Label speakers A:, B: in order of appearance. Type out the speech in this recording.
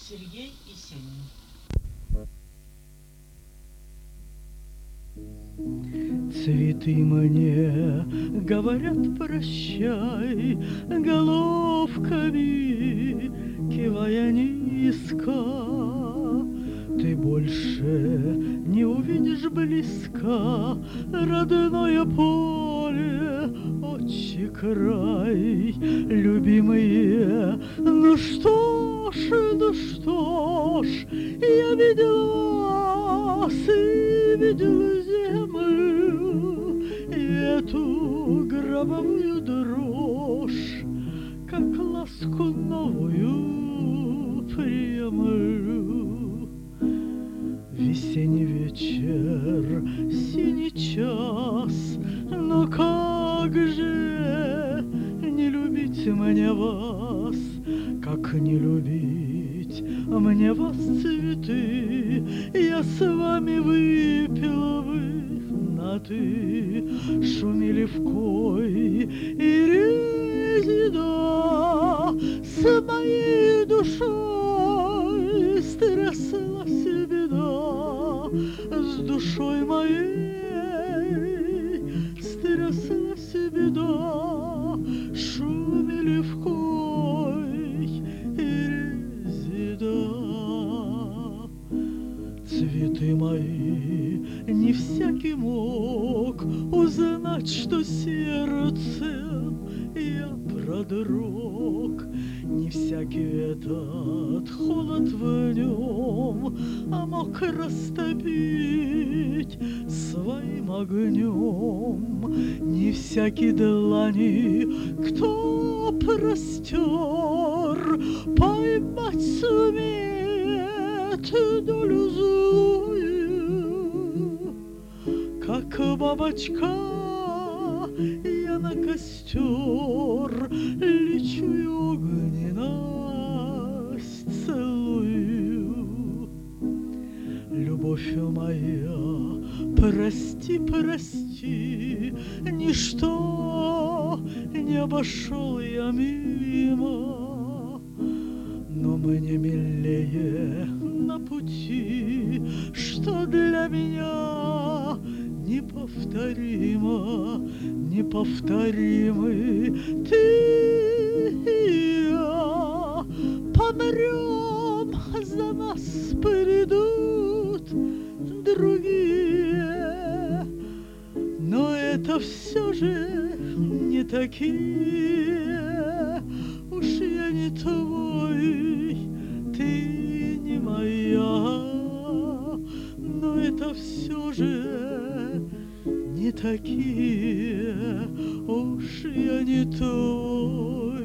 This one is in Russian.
A: Сергей Есенин.
B: Цветы мне говорят прощай, головками кивая низко. Ты больше не увидишь близко родное поле, отчий край, любимые. Ну что ж, я видел вас и видел землю, и эту гробовую дрожь, как ласку новую приемлю. Весенний вечер, синий час, но как же не любить мне вас, как не любить мне вас, цветы. Я с вами выпил бы на ты, шумели в кой и резида, с моей душой стряслась беда, с душой моей стряслась беда, шумели в кой и резида. Цветы мои, не всякий мог узнать, что сердцем я продрог. Не всякий этот холод в нем мог растопить своим огнем. Не всякий длани, кто простер, поймать сумеет долю злую. Как бабочка я на костер лечу и огненность целую. Любовь моя, прости, прости, ничто не обошел я мимо, но мне милее на пути, что для меня неповторимо, неповторимый ты и я. Помрем, за нас придут другие, но это все же не такие. Уж я не твой, ты не моя, но это все же не такие. Уж я не твой,